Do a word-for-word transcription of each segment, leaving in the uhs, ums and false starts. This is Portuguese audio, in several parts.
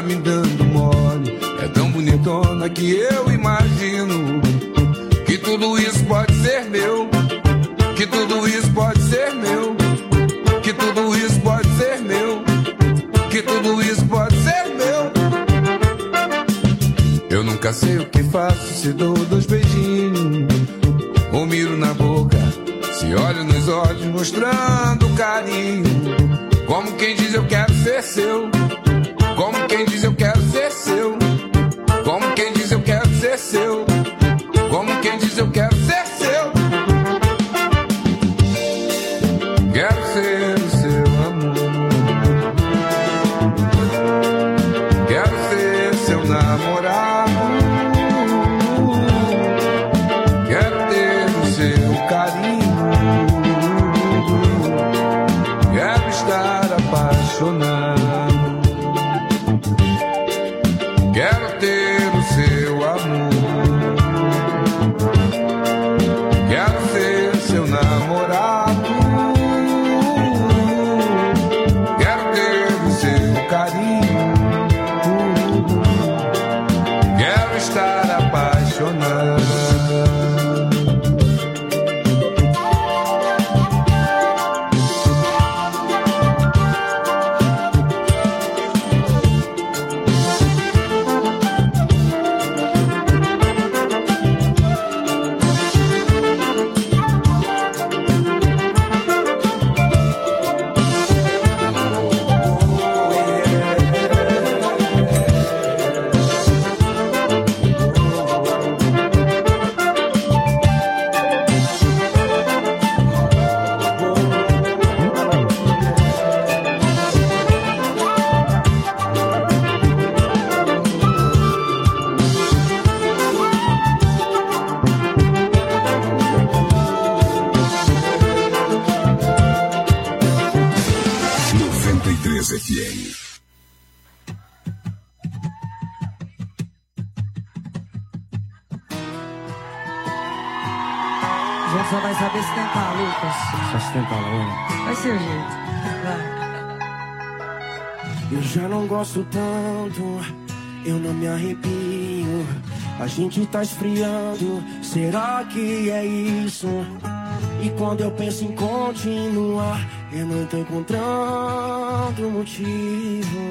me dando mole. É tão bonitona que eu imagino que tudo isso pode ser meu, que tudo isso pode ser meu, que tudo isso pode ser meu, que tudo isso pode ser meu. Eu nunca sei o que faço, se dou dois beijinhos ou miro na boca, se olho nos olhos mostrando carinho. Como quem diz eu quero ser seu, como quem diz eu quero ser seu, como quem diz eu quero ser seu, como quem diz eu quero ser seu. Quero ser o seu amor, quero ser seu namorado, quero ter o seu carinho, quero estar apaixonado, quero ter o seu amor, quero ser seu namorado, quero ter o seu carinho, quero estar apaixonado. Só vai saber se tentar, Lucas. Só se tentar, Laura. Vai ser o jeito. Vai. Eu já não gosto tanto, eu não me arrepio. A gente tá esfriando, será que é isso? E quando eu penso em continuar, eu não tô encontrando motivo.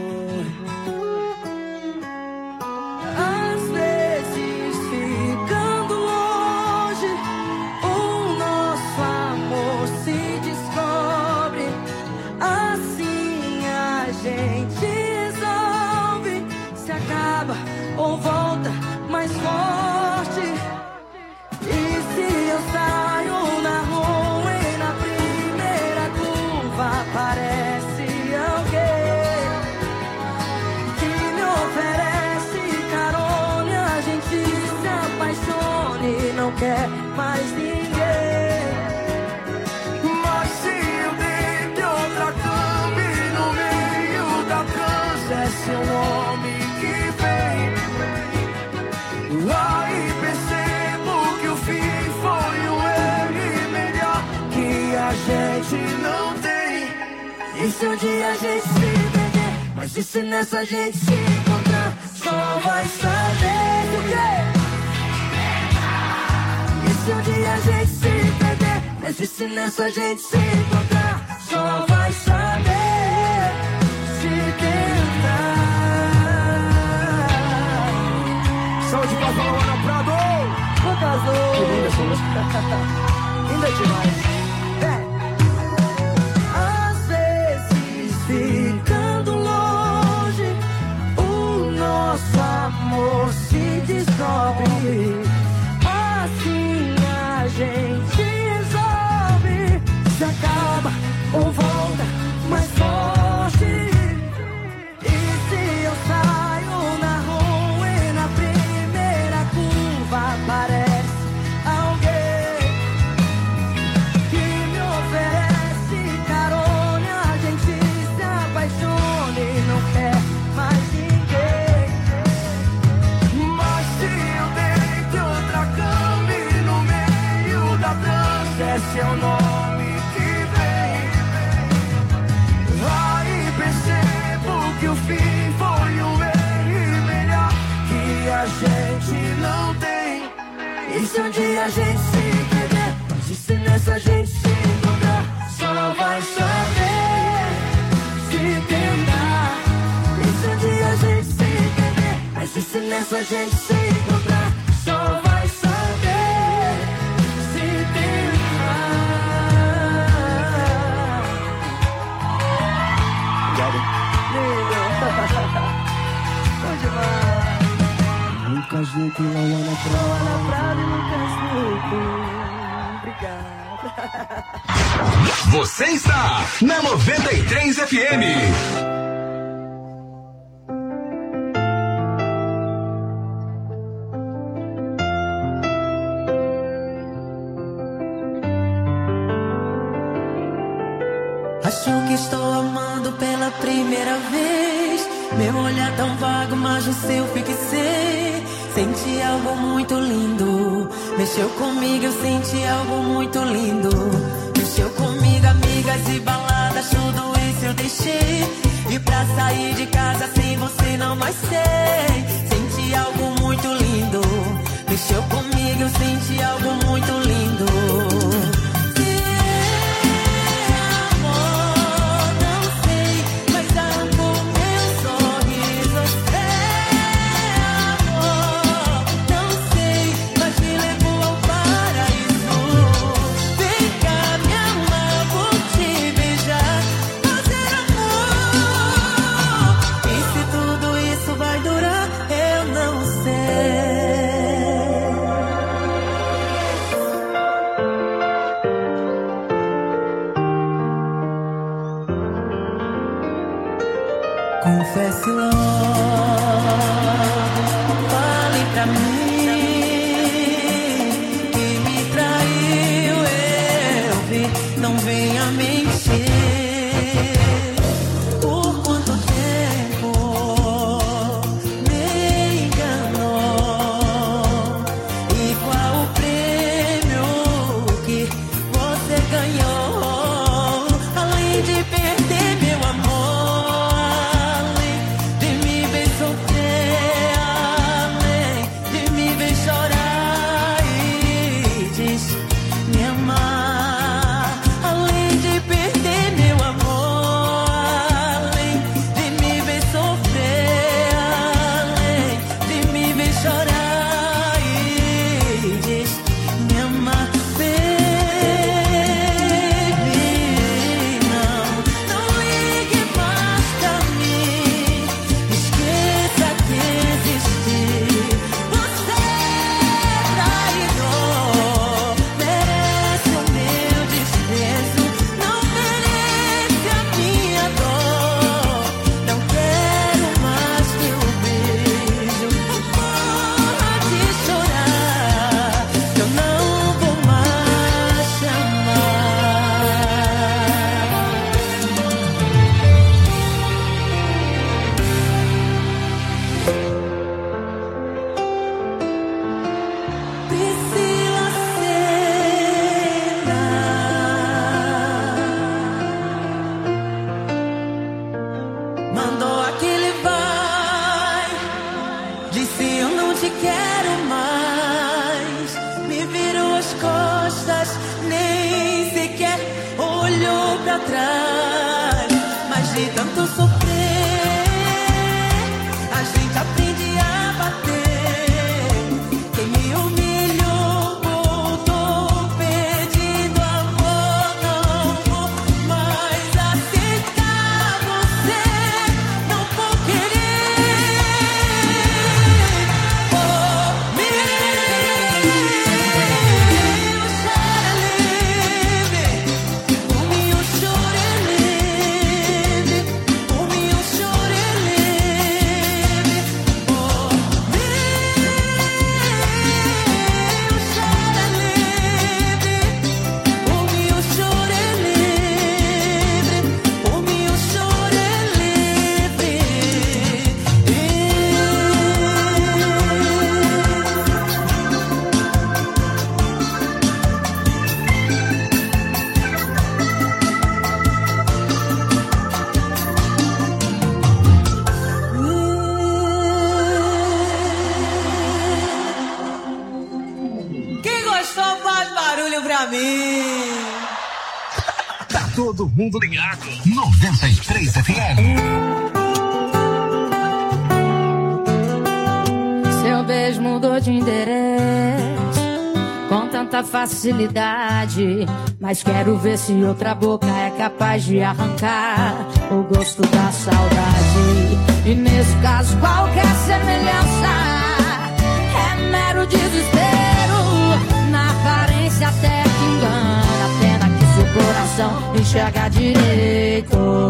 Ou volta mais forte. E se eu saio na rua e na primeira curva aparece alguém que me oferece carona e a gente se apaixona e não quer mais ninguém. Mas se eu deito outra cama e no meio da trança é seu nome que vem, aí percebo que o fim foi o ele melhor que a gente não tem. E se um dia a gente se perder, mas e se nessa a gente se encontrar, só vai saber por quê. E se um dia a gente se perder, mas e se nessa a gente se encontrar, só vai saber se tentar. Saúde pra Luana Prado! Quantas vezes? Que linda essa música. Linda demais. Ficando longe, o nosso amor se descobre. Assim a gente resolve. Se acaba ou volta mais forte. E se eu saio na rua e na primeira curva aparece alguém E se um dia a gente se perder, mas e se nessa gente se encontrar? Só vai saber se tentar. E se um dia a gente se perder, mas e se nessa gente se encontrar? Só vai saber se tentar. Obrigado. Lindo. Bom demais. Lucas Luco, Lauana Prado. Lauana Prado e Lucas Luco. Obrigada. Você está na noventa e três F M. Acho que estou amando pela primeira vez. Meu olhar tão vago, mas no seu fixei. Senti algo muito lindo. Mexeu comigo, eu senti algo muito lindo. Mexeu comigo, amigas e baladas, tudo isso eu deixei. E pra sair de casa sem você não mais sei. Senti algo muito lindo. Mexeu comigo, eu senti algo muito lindo. Confesse logo, fale pra mim que me traiu, eu vi, não venha mentir. Por quanto tempo me enganou? E qual o prêmio que você ganhou? Além de perder meu amor, de pra mim. Tá todo mundo ligado. noventa e três F M. Seu beijo mudou de endereço com tanta facilidade, mas quero ver se outra boca é capaz de arrancar o gosto da saudade. E nesse caso qualquer semelhança é mero desespero, na aparência até que engana, pena que seu coração enxerga direito.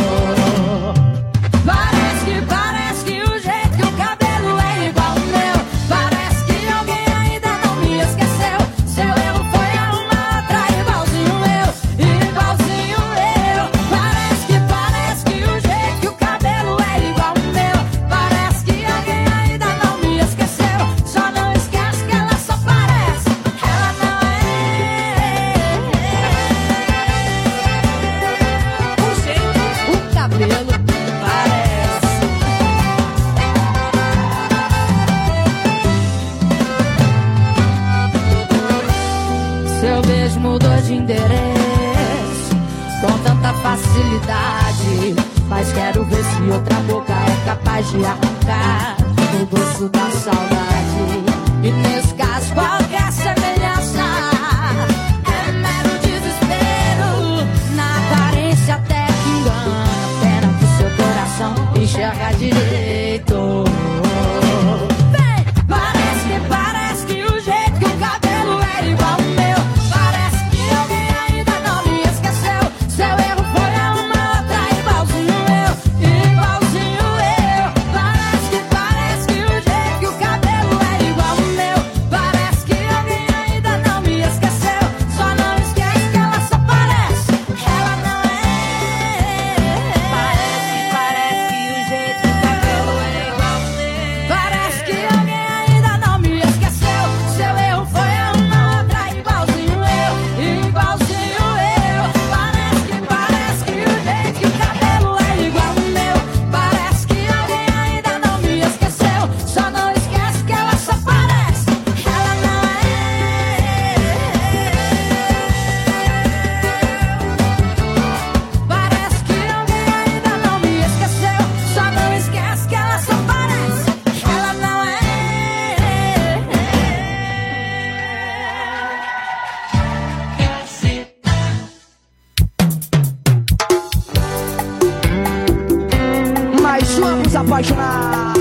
Parece que, parece que o jeito que o cabelo é igual ao meu, parece que alguém ainda não me esqueceu. Seu erro foi arrumar outra igualzinho eu, igualzinho eu. Parece que, parece que o jeito que o cabelo é igual ao meu, parece que alguém ainda não me esqueceu. Só não esquece que ela só parece, ela não é. O jeito, o cabelo parece. Seu beijo mudou de endereço com tanta facilidade, mas quero ver se outra boca é capaz de arrancar o gosto da saudade. E nesse caso qualquer semelhança é mero desespero, na aparência até que engana, pena que seu coração enxerga direito. Vem! Parece que, parece que o jeito que o cabelo é igual ao meu, parece que alguém ainda não me esqueceu. Seu erro foi arrumar outra igualzinho eu, igualzinho eu. Parece que, parece que o jeito que o cabelo é igual ao meu, parece que alguém ainda não me esqueceu. Só não esquece que ela só parece, ela não é. Parece, parece que o jeito que o cabelo é igual ao meu, parece que alguém ainda não me esqueceu. Seu erro foi arrumar outra igualzinho eu, igualzinho eu. Parece que, parece que o jeito que o cabelo é igual ao meu, parece que alguém ainda não me esqueceu. Só não esquece que ela só parece, ela não é. Parece que alguém ainda não me esqueceu. Só não esquece que ela só parece, ela não é. Mais uma pros apaixonados.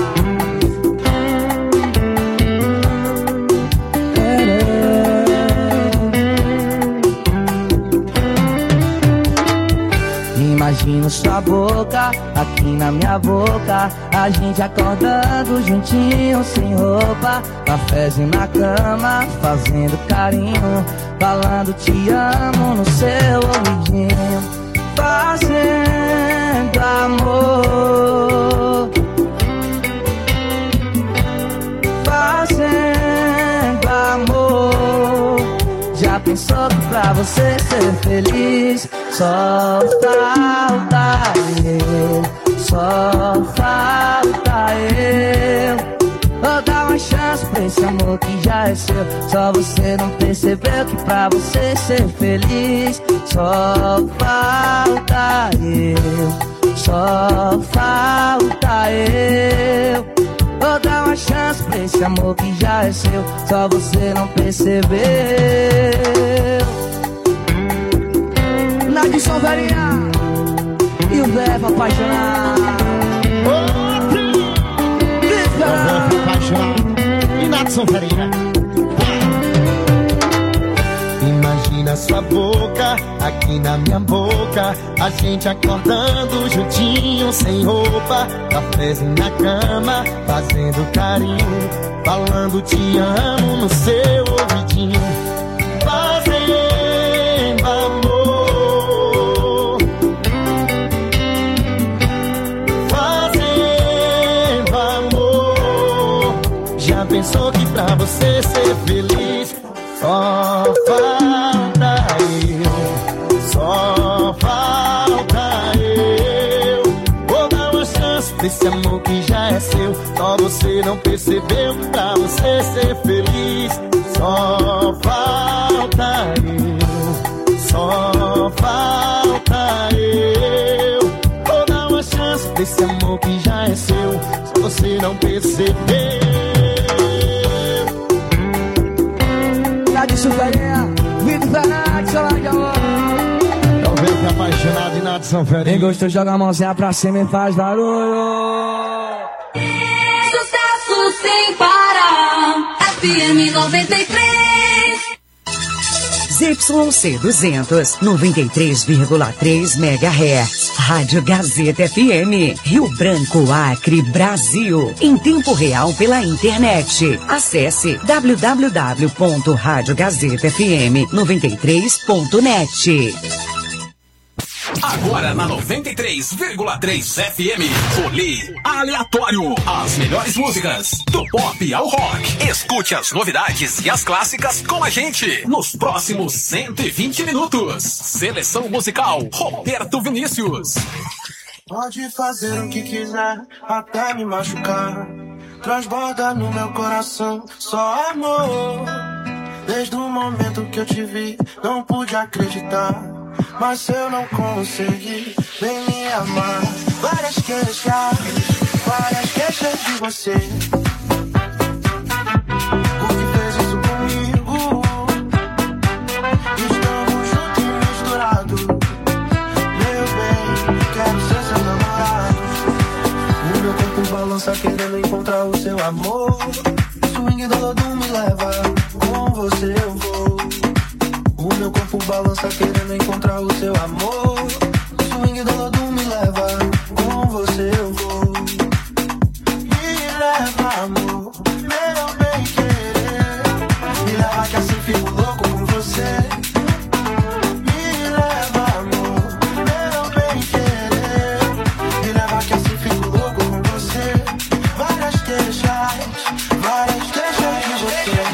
Imagino sua boca aqui na minha boca, a gente acordando juntinho sem roupa, cafezinho na cama, fazendo carinho, falando te amo no seu ouvidinho, fazendo amor, fazendo amor. Já pensou que pra você ser feliz só falta eu, só falta eu. Vou dar uma chance pra esse amor que já é seu. Só você não percebeu que pra você ser feliz só falta eu, só falta eu. Vou dar uma chance pra esse amor que já é seu. Só você não percebeu. Na de Solveria e o Verbo apaixonado. Outro! O Verbo apaixonado e na de Solveria. Imagina sua boca aqui na minha boca, a gente acordando juntinho sem roupa, cafezinho na cama, fazendo carinho, falando te amo no seu ouvidinho, fazendo amor, fazendo amor. Já pensou que pra você ser feliz só falta eu, só falta eu. Vou dar uma chance desse amor que já é seu. Só você não percebeu, pra você ser feliz Só falta eu, só falta eu. Vou dar uma chance pra esse amor que já é seu, se você não percebeu. Tá de chucarinha, Vitor Fernandes, olá de amor. Tô vendo que é apaixonado e nada de São Fernando. Quem gostou, joga a mãozinha pra cima e faz barulho. Sucesso sem parar, F M noventa e três. Z Y C duzentos, noventa e três vírgula três megahertz. Rádio Gazeta F M, Rio Branco, Acre, Brasil. Em tempo real pela internet. Acesse w w w ponto rádio gazeta f m noventa e três ponto net. Agora na noventa e três vírgula três F M, Folie Aleatório. As melhores músicas, do pop ao rock. Escute as novidades e as clássicas com a gente nos próximos cento e vinte minutos. Seleção musical, Roberto Vinícius. Pode fazer o que quiser, até me machucar. Transborda no meu coração só amor. Desde o momento que eu te vi, não pude acreditar. Mas se eu não conseguir, vem me amar. Várias queixas, várias queixas de você. Por que fez isso comigo? Estamos juntos e misturados. Meu bem, quero ser seu namorado. O meu corpo balança querendo encontrar o seu amor. Swing do lodo me leva, com você eu vou. O meu corpo balança querendo encontrar o seu amor. O swing do lodo me leva, com você eu vou. Me leva, amor, meu bem querer. Me leva que assim fico louco com você. Me leva, amor, meu bem querer. Me leva que assim fico louco com você. Várias queixas, várias queixas de você.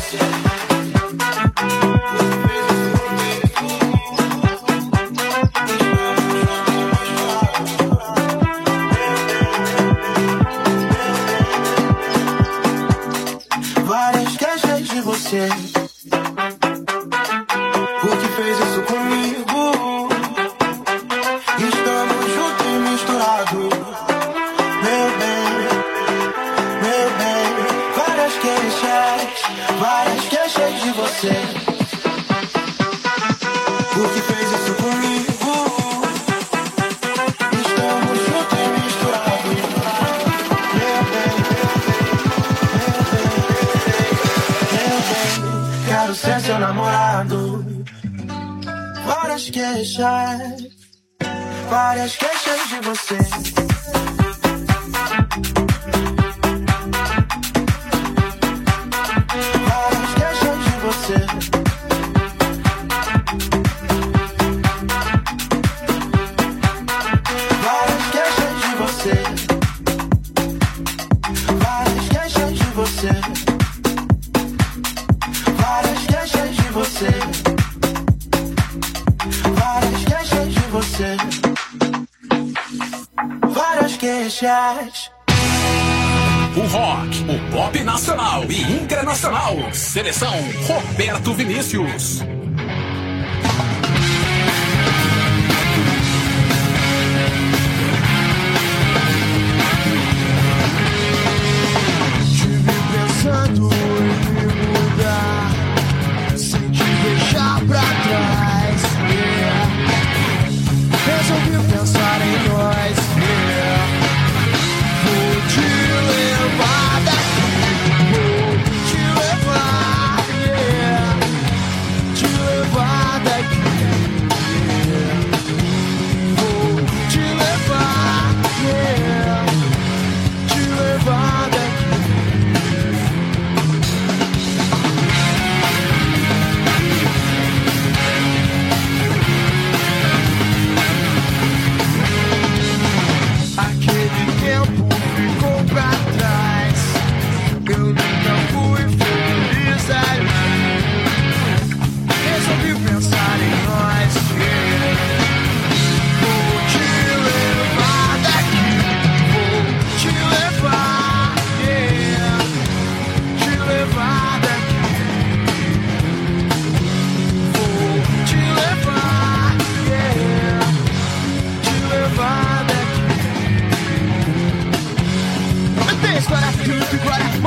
Você, por que fez isso comigo? Estamos juntos e misturados. Meu bem, meu bem. Várias queixas, várias queixas de você. Por que fez isso comigo? Estamos juntos e misturados. Meu bem, meu bem. Quero ser seu namorado. Várias queixas, várias queixas de você. Várias queixas de você. Várias queixas de você. Várias queixas de você. Várias queixas de você. Várias queixas de você. Várias queixas. O rock, o pop nacional e internacional. Seleção Roberto Vinícius. Tive pensando em mudar, sem te deixar pra trás, yeah. Resolvi pensar em nós, yeah. Vou te levar daqui, vou te levar, yeah. Te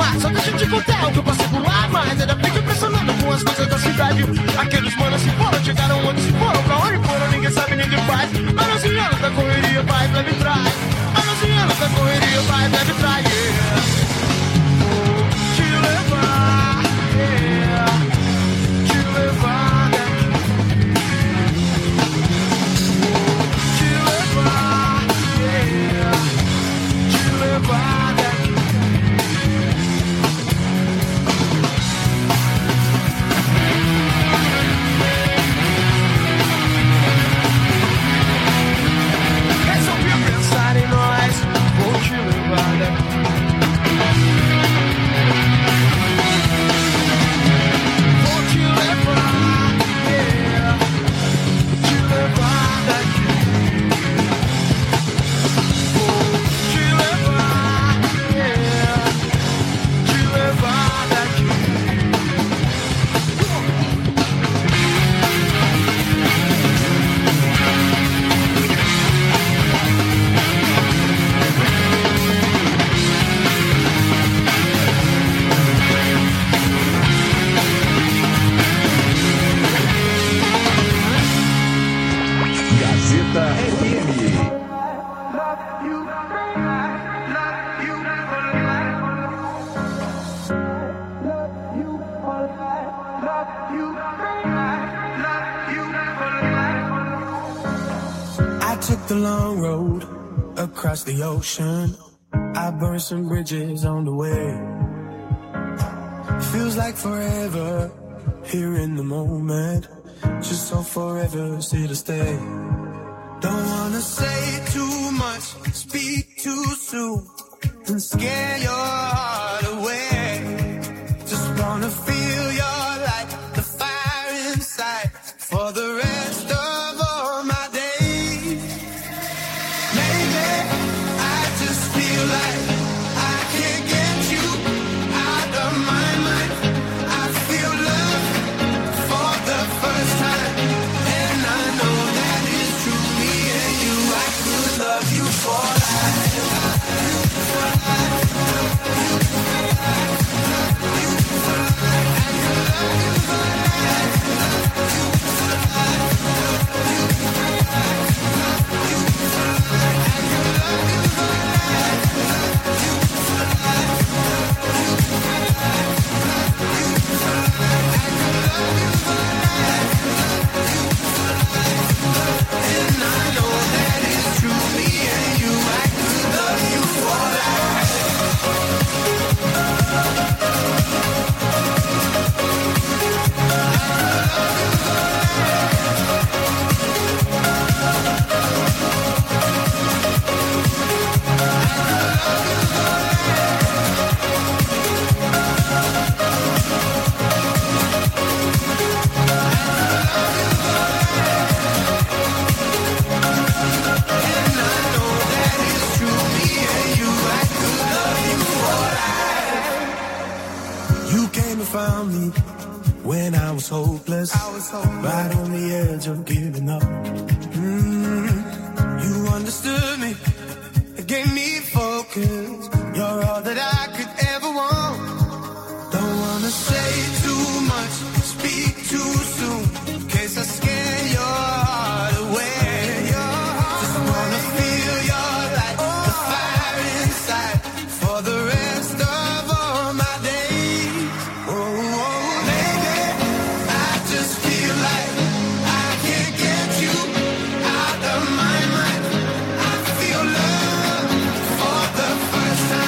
falar. Só deixa eu te contar o que eu passei por lá. Mas ainda fico impressionado com as coisas da cidade. Aqueles manos se foram, chegaram onde se foram. Pra onde foram, ninguém sabe, ninguém faz. Anos e anos da correria, vai, bebe, traz. Anos e anos da correria, vai, bebe, traz. Yeah. Vou te levar, yeah. Te levar daqui. Vou te levar, yeah. Te levar daqui. Resolvi pensar em nós. Vou te levar daqui. Vou te levar, yeah. Te levar daqui. Vou te levar, yeah. Te levar daqui. Gazeta F M. I took the long road across the ocean. I burned some bridges on the way. Feels like forever here in the moment. Just so forever here to stay. Don't wanna say too much, speak too soon, and scare your heart away. Just wanna feel your light, the fire inside, for the rest of all my days. Maybe I just feel like I can't get you out of my mind. I feel love for the first time, and I know that is true. Me and you, I could love you for life. For life. And I know that it's true. Me and you, I could love you for life. And I know that it's true. Me and you, I could love you for life. You came and found me when I was hopeless, I was hopeless. Right on the edge of giving up. Mm, you understood me, it gave me focus. You're all that I could ever want. Don't wanna say too much, speak too soon, in case I scare your heart away. Just wanna feel your light, the fire inside, for the rest of all my days. Oh, oh, baby, I just feel like I can't get you out of my mind. I feel love for the first time.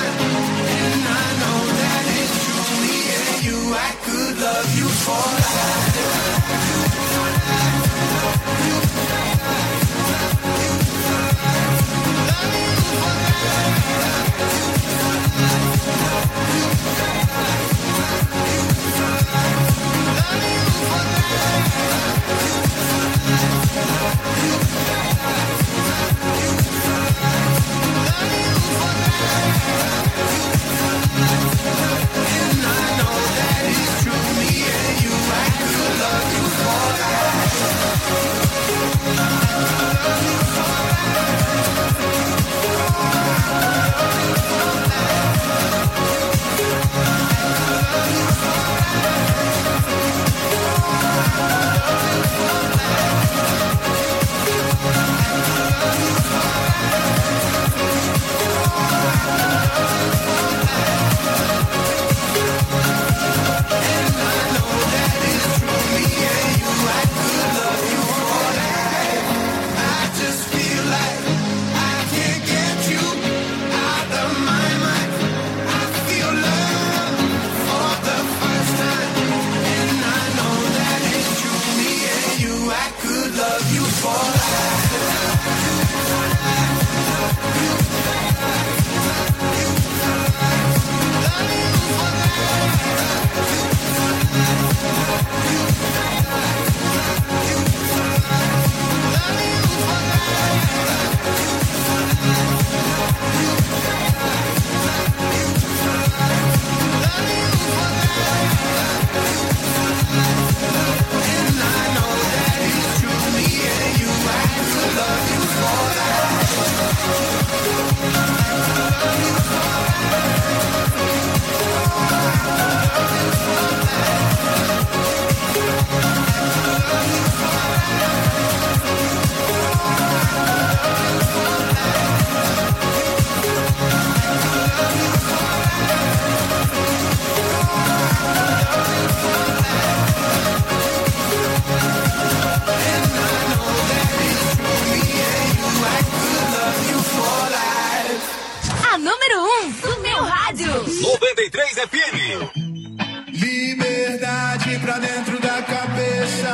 noventa e três F M. Liberdade pra dentro da cabeça.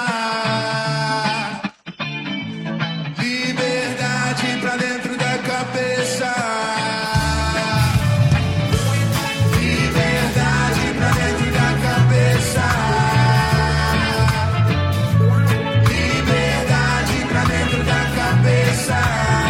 Liberdade pra dentro da cabeça. Liberdade pra dentro da cabeça. Liberdade pra dentro da cabeça.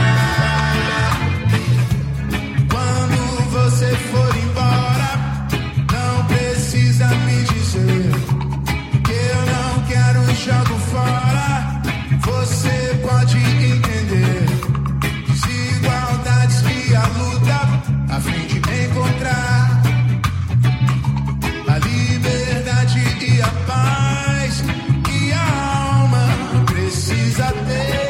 Quando você for embora, não precisa me dizer que eu não quero e jogo fora. Você pode entender desigualdades que a luta a fim de encontrar a liberdade e a paz que a alma precisa ter.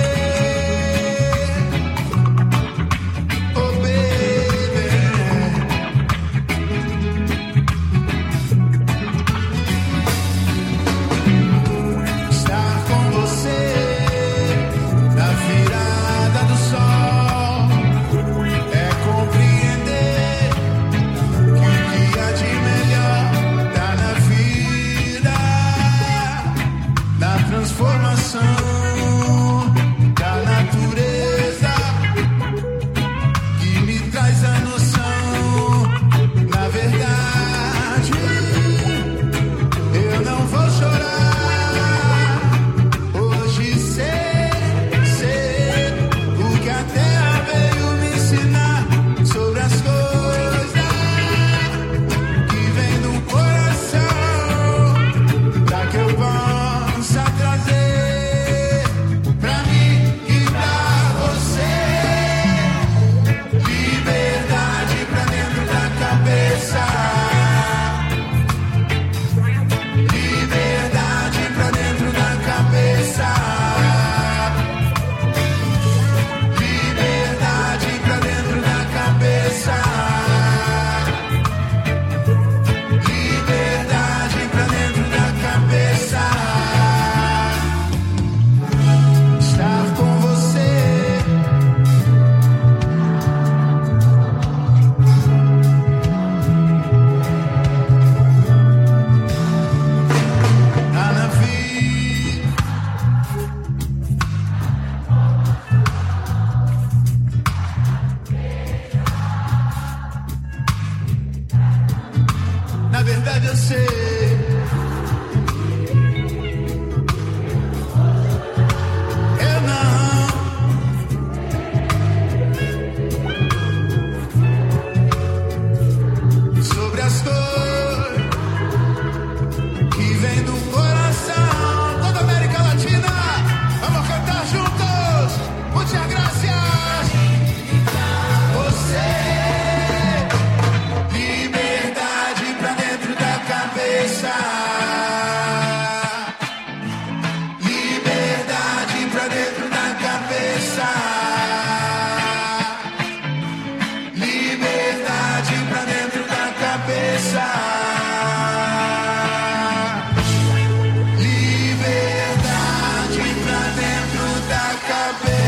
Oh baby, estar com você na virada do sol é compreender que o que há de melhor tá na vida, na transformação da natureza que me traz a noção. Na verdade, eu não vou chorar. Hoje sei, sei o que a terra veio me ensinar sobre as coisas que vem do coração, pra que eu possa trazer pra mim e pra você. Liberdade pra dentro da cabeça. Liberdade pra dentro da cabeça. Liberdade pra dentro da cabeça. Liberdade pra dentro da cabeça. Estar com você. Tá na vida. Na verdade eu sei. Eu não. Sobre as cores que vem do coração. Toda a América Latina, vamos cantar juntos. Muchas gracias. Você. Liberdade pra dentro da cabeça. Liberdade pra dentro da cabeça. Liberdade pra dentro da cabeça. Liberdade pra dentro da cabeça.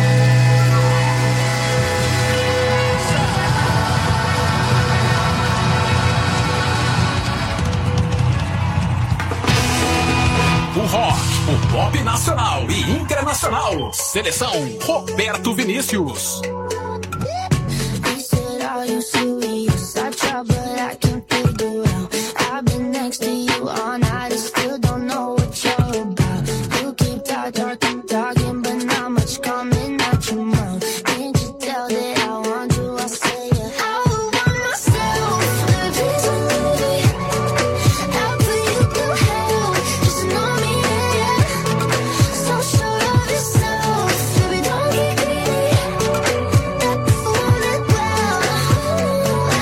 O rock, o pop nacional e internacional. Seleção Roberto Vinícius. You said, are you serious? I try, but I can't figure out. I've been next to you all night and still don't know what you're about. You keep talking, talking, talking, but not much coming out your mouth. Can't you tell that I want you? I say it. I would want myself to be somebody. I'll put you through hell. Just know me, yeah. So sure of yourself, baby, don't get greedy. Not the one that well.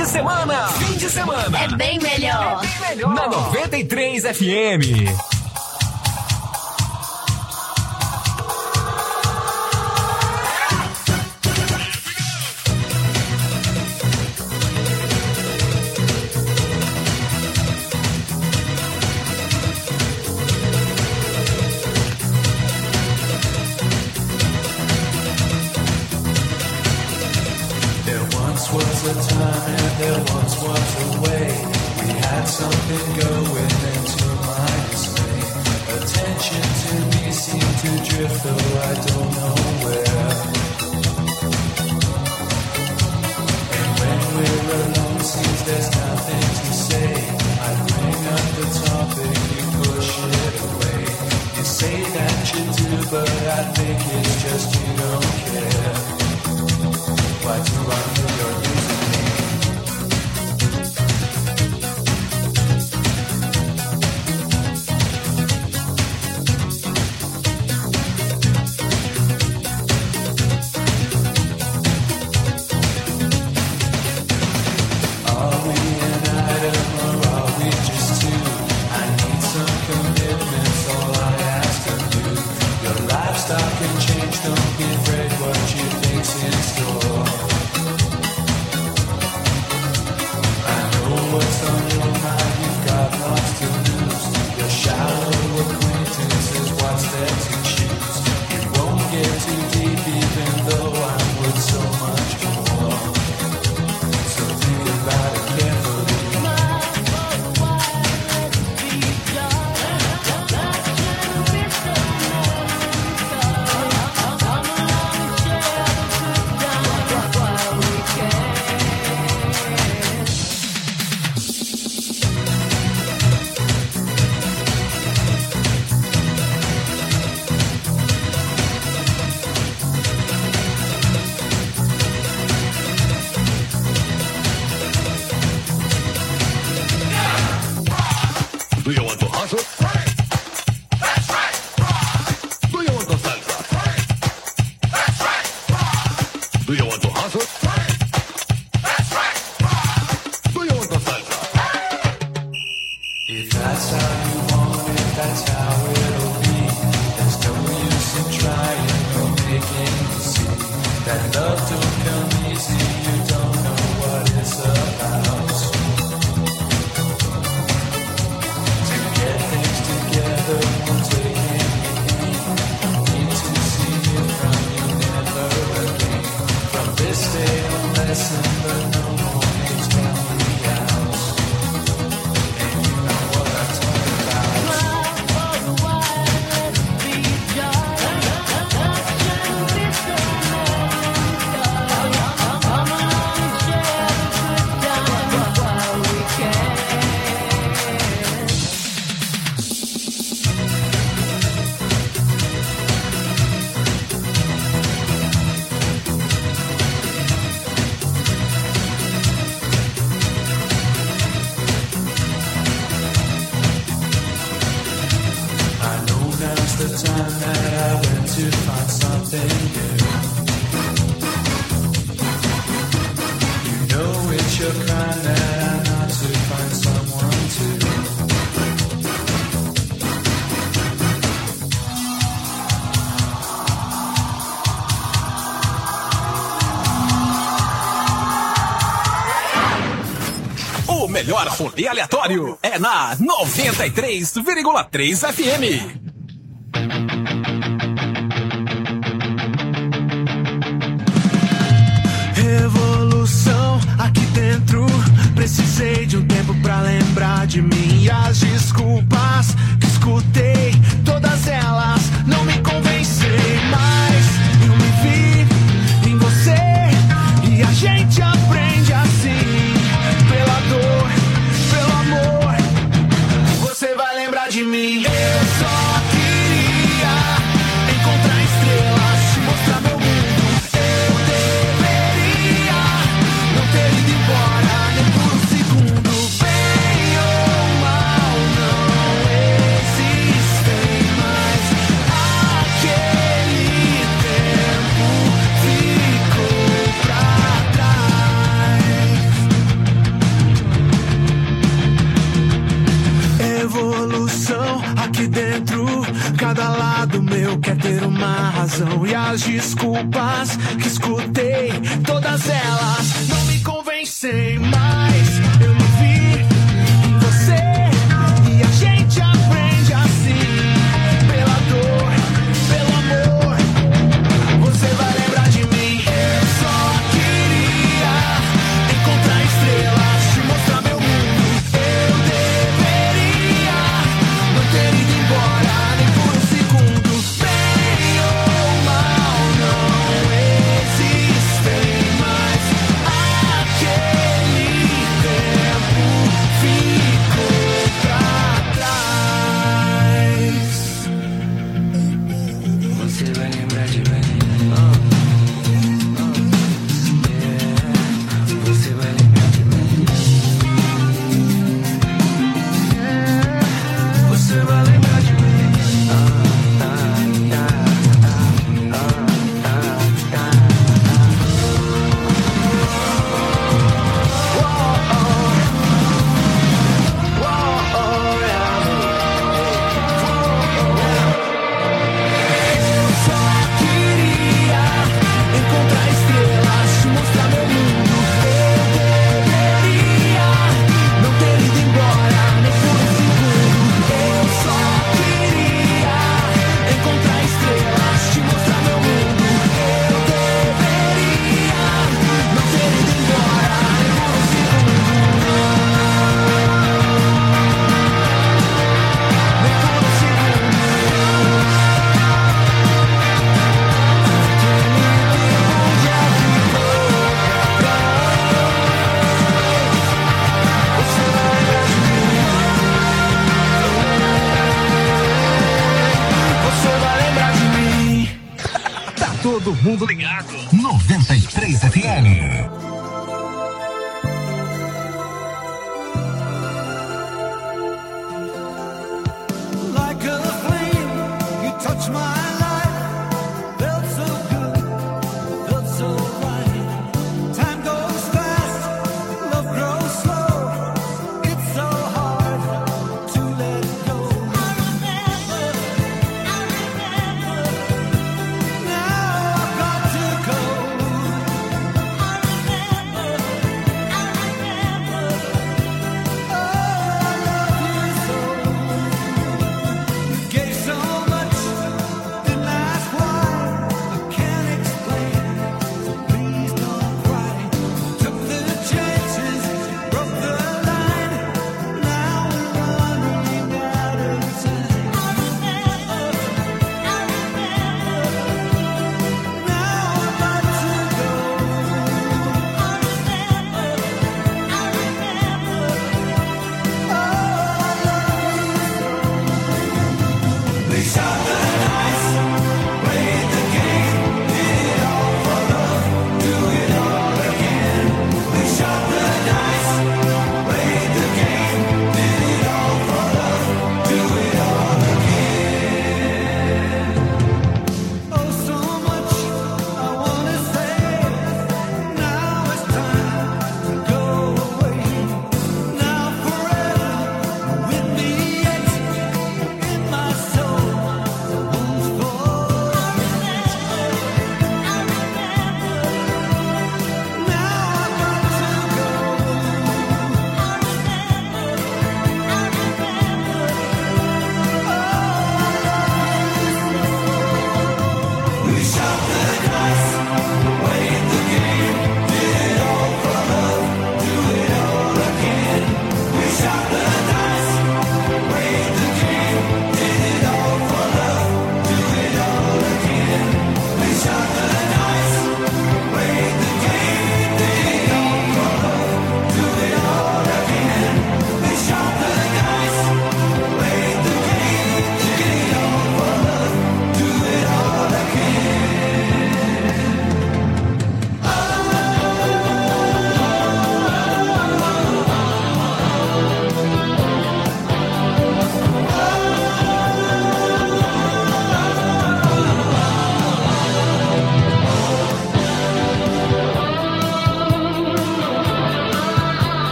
de semana. Fim de semana. É bem melhor. É bem melhor. Na noventa e três F M. Was a time and there once was a way. We had something going into my dismay. Attention to me seemed to drift, though I don't know where. And when we're alone, seems there's nothing to say. I bring up the topic, you push it away. You say that you do, but I think it's just you don't care. Why do I feel you're using me? Are we an item or are we just two? I need some commitments, all I ask of you. Your lifestyle can change, don't be afraid what you think's in store. What's on your mind? You've got lots to lose. Your shallow acquaintance is what's there to choose. You won't get too deep even though I'm worth so much more. So think about it carefully. Do you want to hustle? That's right. Do you want to salsa? That's right. Do you want to hustle? That's right. Do you want to salsa? If that's how you want it, that's how it'll be. There's no use in trying or making you see that love don't come easy. You don't know what it's about. Together won't take anything. Need to see it from you never again. From this day on, lesson but no more names can we house. And you know what I'm talking about. The time that I went to find something new. You know it's your kind that I'm not to find someone to. O melhor rolê aleatório é na noventa e três vírgula três F M. Revolução aqui dentro. Precisei de um tempo pra lembrar de mim. E as desculpas que escutei, todas elas não me convencem. Mas eu me vi em você e a gente aprende assim. Pela dor, pelo amor, você vai lembrar de mim. Eu só queria encontrar estrelas, mostrar meu mundo. Eu deveria não ter ido embora nem por um segundo. Bem ou mal não existem mais. cada lado meu quer ter uma razão. E as desculpas que escutei, todas elas não me convencem mais. Eu me vi em você e a gente aprende assim. Pela dor, pelo amor, você vai lembrar de mim. Eu só queria encontrar estrelas, te mostrar meu mundo. Eu deveria não ter ido embora nem por um segundo. Bem ou mal não existem mais. Aquele tempo ficou pra trás. Você vai lembrar de mim. Você vai lembrar de mim. Você vai lembrar de mim. Eu só queria encontrar estrelas, te mostrar meu mundo. Eu deveria não ter ido embora nem por um segundo. Eu só queria encontrar estrelas, te mostrar meu mundo. Eu deveria não ter ido embora nem por um segundo. Nem por um segundo. Você vai lembrar de mim. Tá todo mundo ligado. noventa e três F M. Like a flame, you touch my life. Felt so good, felt so right. Time goes fast, love grows slow. It's so hard to let go. I remember, I remember. Now I've got to go. I remember.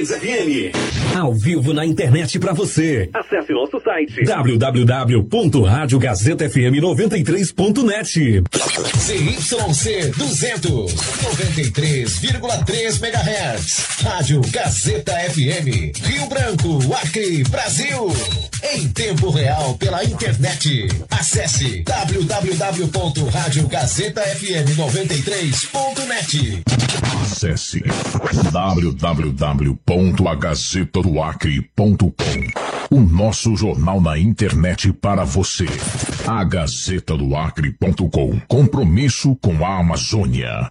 três F M. Ao vivo na internet pra você. Acesse nosso site w w w ponto rádio gazeta f m noventa e três ponto net. C Y C duzentos, noventa e três vírgula três megahertz. Rádio Gazeta F M. Rio Branco, Acre, Brasil. Em tempo real pela internet. Acesse w w w ponto rádio gazeta f m noventa e três ponto net. Acesse w w w ponto a gazeta do acre ponto com. O nosso jornal na internet para você. a gazeta do acre ponto com. Compromisso com a Amazônia.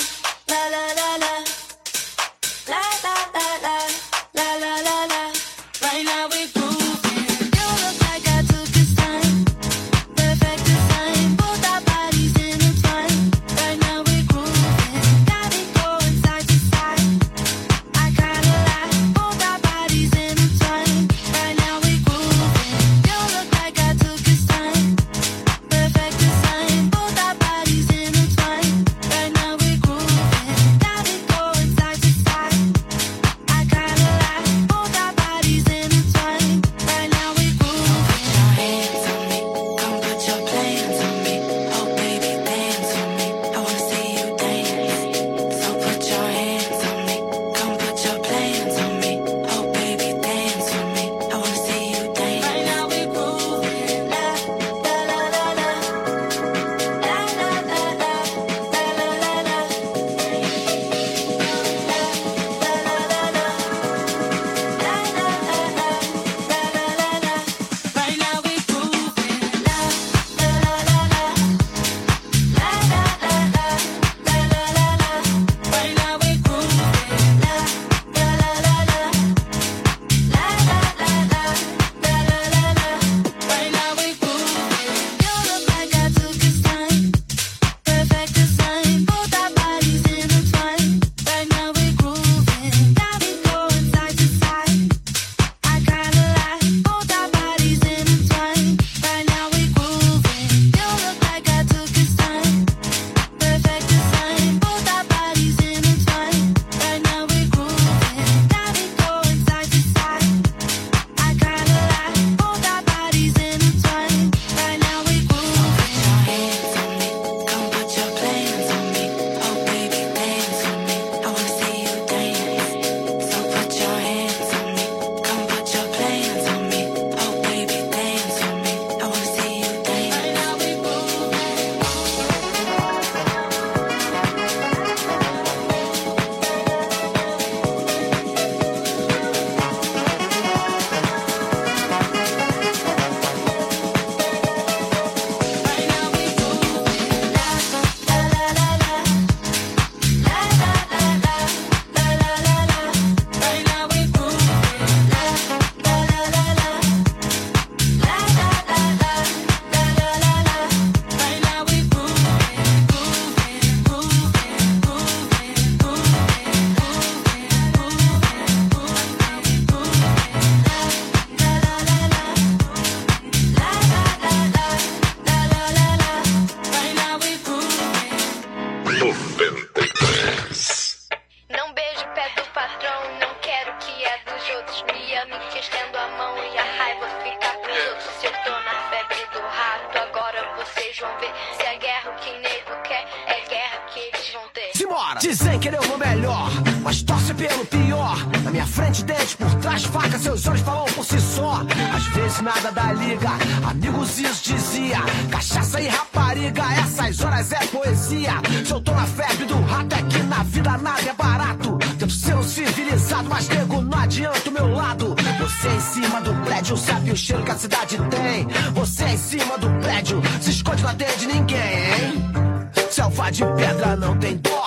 Dizem que ele é o melhor, mas torce pelo pior. Na minha frente, dente por trás, faca, seus olhos falam por si só. Às vezes nada dá liga, amigos isso dizia. Cachaça e rapariga, essas horas é poesia. Se eu tô na febre do rato, é que na vida nada é barato. Tento ser um civilizado, mas nego, não adianta o meu lado. Você em cima do prédio, sabe o cheiro que a cidade tem. Você em cima do prédio, se esconde, não atende ninguém, hein? Selva de pedra não tem dó.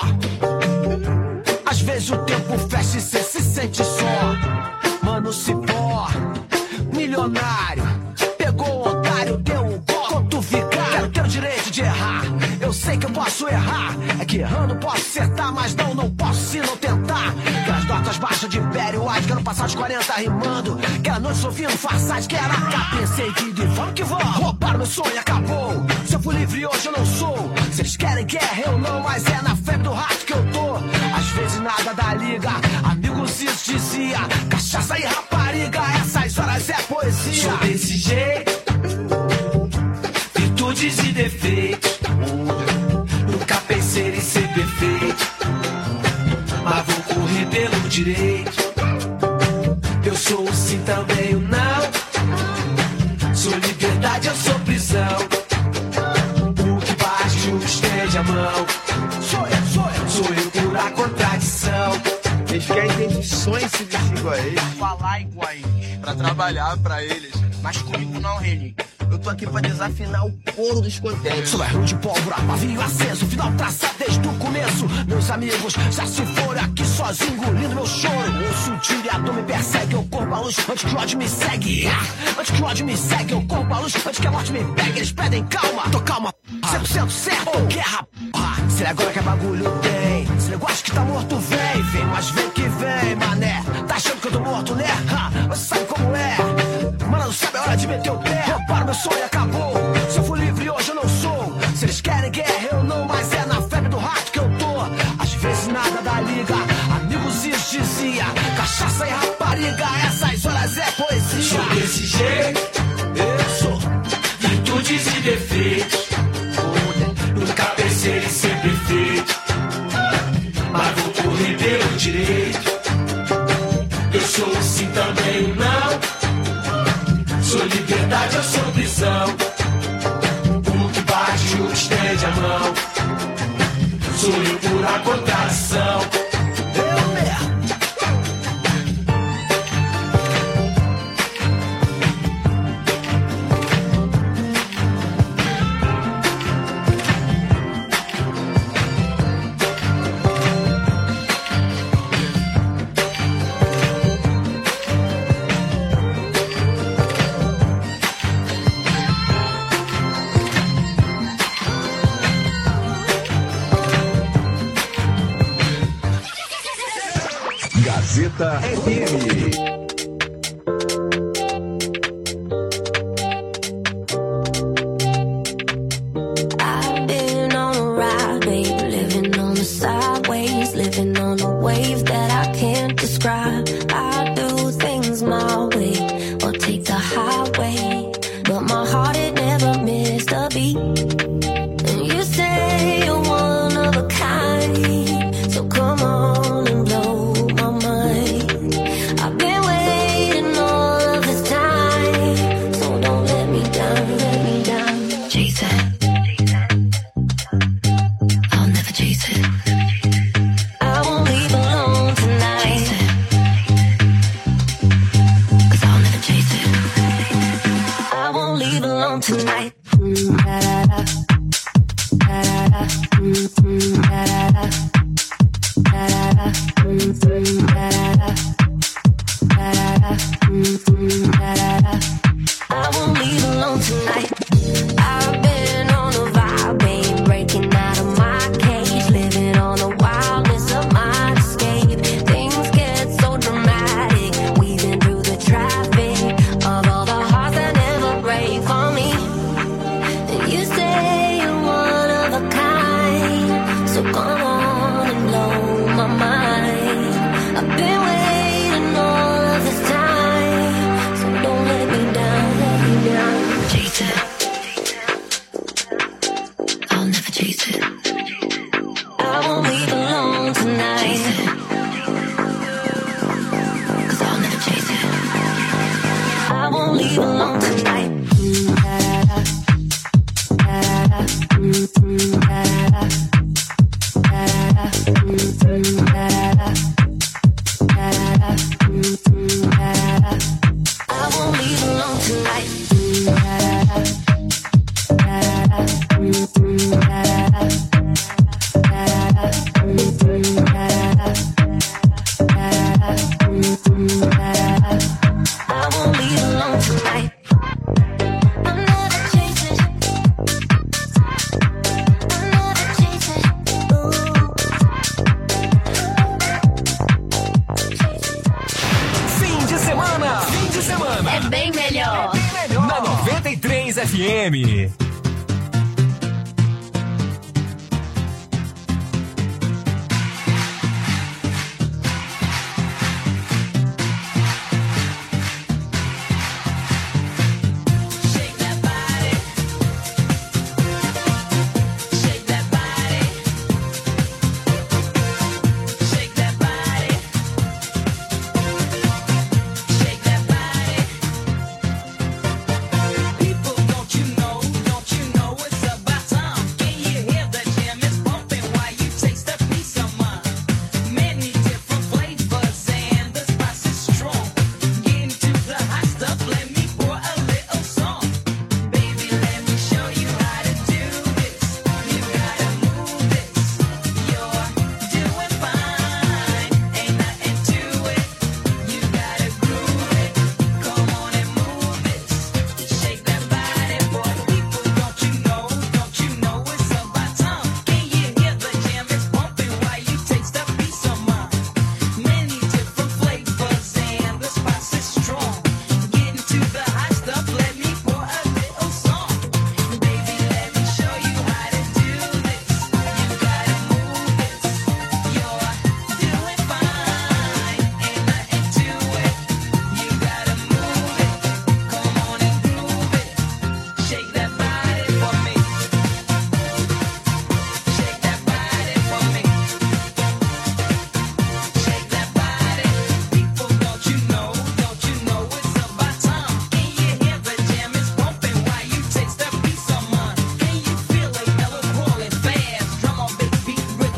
Às vezes o tempo fecha e cê se sente só. Mano Cipó, milionário, pegou o otário, deu um gol. Quanto ficar, quero ter o direito de errar. Eu sei que eu posso errar, é que errando posso acertar, mas não, não posso se não tentar. Aquelas notas baixas de Barry White, quero passar os quarenta rimando. Aquela noite ouvindo farsade, que era cá. Pensei que de vamos que vamos, roubaram meu sonho, acabou. Se eu fui livre hoje eu não sou. Se eles querem guerra eu não, mas é na febre do rato que eu tô. Às vezes nada dá liga, amigos isso dizia. cachaça e rapariga, essas horas é poesia. Sou desse jeito, virtudes e defeitos. Nunca pensei em ser perfeito, mas vou correr pelo direito. Eu sou o sim, também o não. Sou liberdade, eu sou prisão. O que baixo estende a mão. Sou eu, sou eu, sou eu pura contradição. Eles querem ter de sonho se vestir igual a eles, falar igual a eles, pra trabalhar pra eles. Mas comigo não, Reni. Eu tô aqui pra desafinar o couro dos contentes. Sou barulho de pólvora, pavio aceso, final traçado desde o começo. Meus amigos já se foram aqui sozinho, engolindo meu choro. Ouço o tiro e a dor me persegue, eu corro a luz antes que o ódio me segue. Antes que o ódio me segue, eu corro a luz antes que a morte me pegue. Eles pedem calma, tô calma, cem por cento certo ou guerra. Se agora que é bagulho tem, se negócio que tá morto vem, vem, mas vem que vem, mané. Tá achando que eu tô morto, né? Ha, você sabe como é. Mano, não sabe a hora de meter o pé. Roubaram meu sonho e acabou. Se eu for livre hoje eu não sou. Se eles querem guerra eu não, mas é na febre do rato que eu tô. Às vezes nada da liga, amigos isso dizia. Cachaça e rapariga, essas horas é poesia. Sou desse jeito, eu sou. Virtudes e defeitos. Nunca pensei em ser perfeito, mas vou correr pelo direito. Eu sou o sim, também o não. Sou liberdade, eu sou prisão. O que bate, o que estende a mão. Sou eu pura contradição. Eu mesmo. Gazeta F M.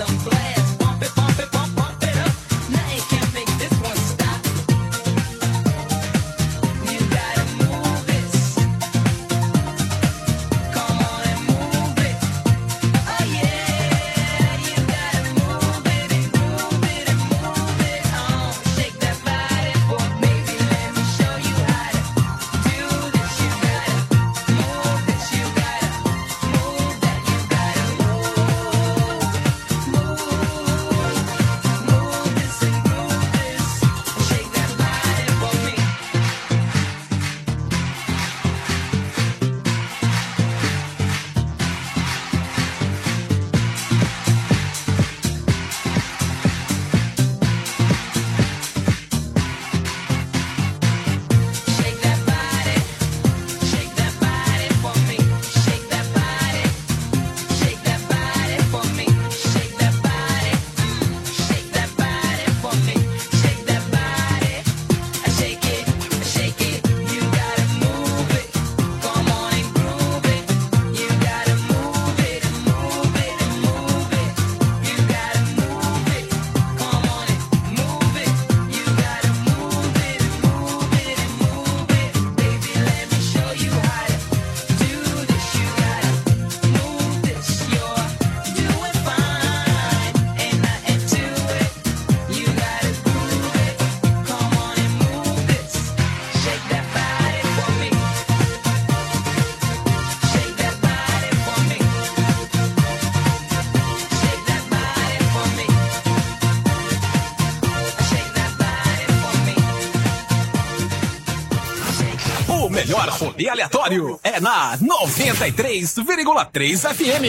O melhor rolê aleatório é na noventa e três vírgula três F M.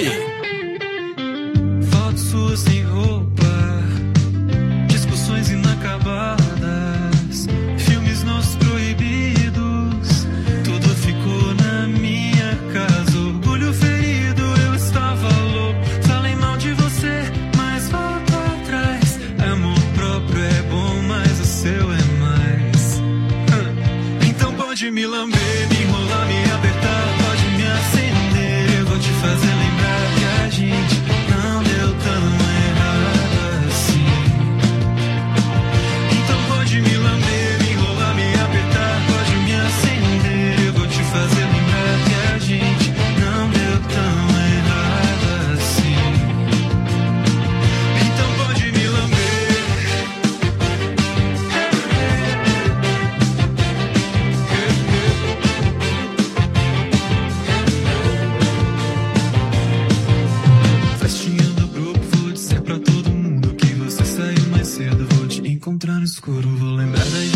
Fotos suas sem roupa, discussões inacabadas, filmes nossos proibidos, tudo ficou na minha casa. Orgulho ferido, eu estava louco. Falei mal de você, mas volto atrás. Amor próprio é bom, mas o seu é mais. Então pode me lamber, me enrolar, me apertar, pode me acender. Eu vou te fazer lembrar que a gente não deu tão errado assim. Então pode me lamber, me enrolar, me apertar, pode me acender. Eu vou te fazer lembrar que a gente não deu tão errado assim. Então pode me lamber. Festinha do grupo, vou dizer pra todo mundo que você saiu mais cedo. Vou te encontrar no escuro, vou lembrar da